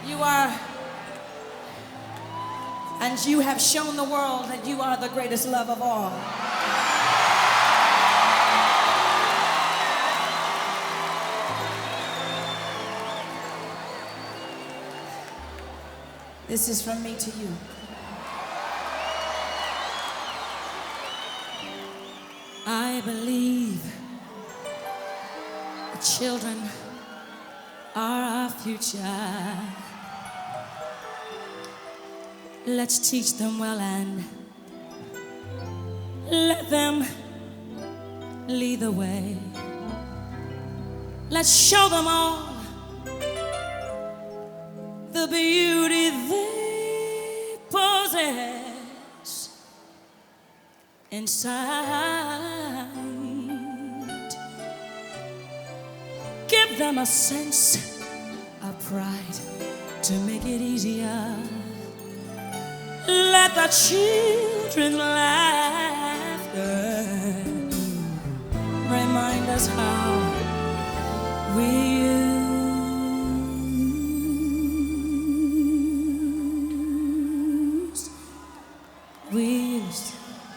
You are, and you have shown the world that you are the greatest love of all. This is from me to you. I believe the children are our future. Let's teach them well and let them lead the way. Let's show them all the beauty they possess inside. Give them a sense of pride to make it easier. Let the children's laughter remind us how we used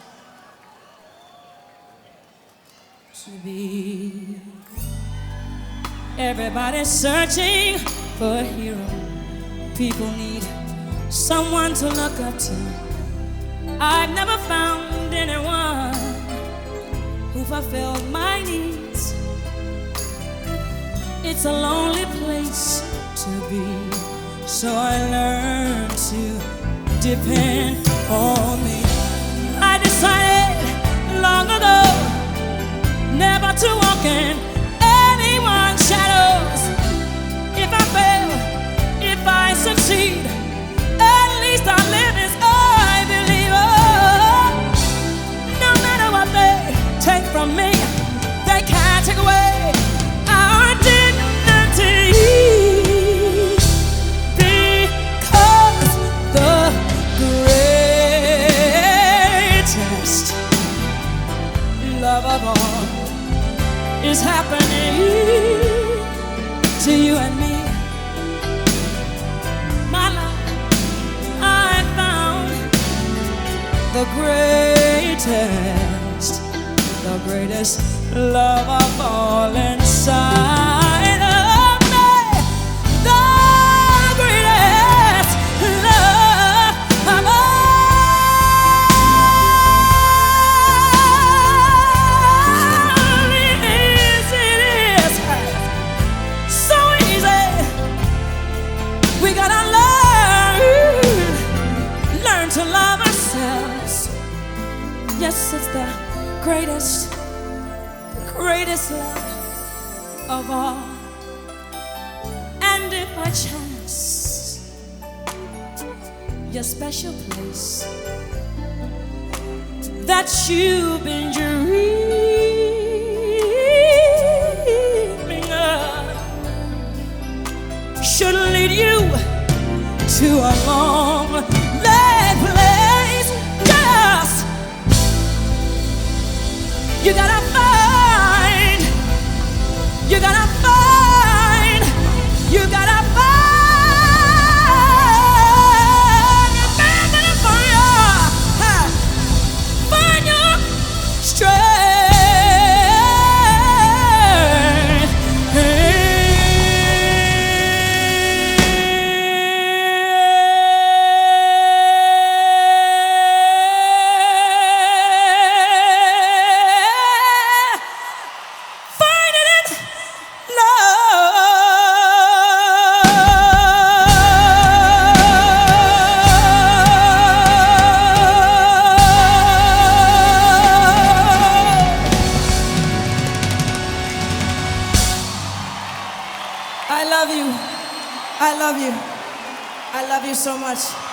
to be. Everybody's searching for a hero. People need someone to look up to. I've never found anyone who fulfilled my needs. It's a lonely place to be, so I learned to depend on me. I decided long ago never to walk in anyone's shadows. If I fail, if I succeed, at least I live as I believe. Oh, no matter what they take from me, they can't take away our dignity. Because the greatest love of all is happening to you and me. My love, I found the greatest love of all inside of me. The greatest love of all. It is so easy. We gotta learn to love ourselves. Yes, it's the greatest love of all. And if by chance your special place that you've been dreaming of should lead you to a lonely place, just you gotta find, you gotta find, you gotta find, find your strength. I love you. I love you. I love you so much.